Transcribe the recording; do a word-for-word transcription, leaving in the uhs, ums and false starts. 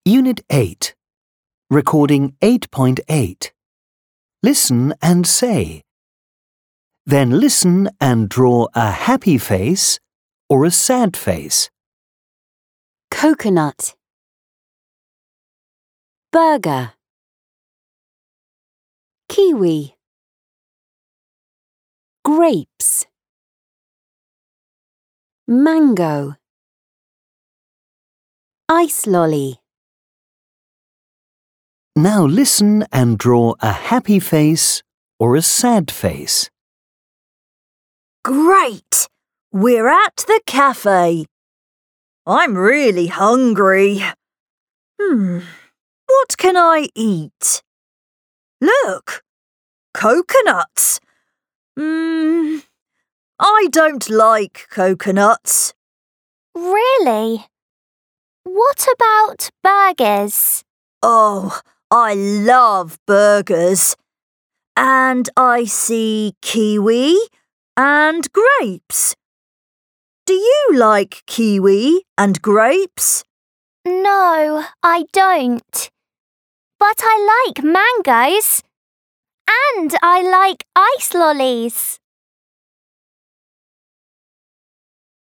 Unit eight. Recording eight point eight. Listen and say. Then listen and draw a happy face or a sad face. Coconut. Burger. Kiwi. Grapes. Mango. Ice lolly. Now listen and draw a happy face or a sad face. Great! We're at the cafe. I'm really hungry. Hmm, what can I eat? Look! Coconuts! Hmm, I don't like coconuts. Really? What about burgers? Oh, I love burgers. And I see kiwi and grapes. Do you like kiwi and grapes? No, I don't. But I like mangoes. And I like ice lollies.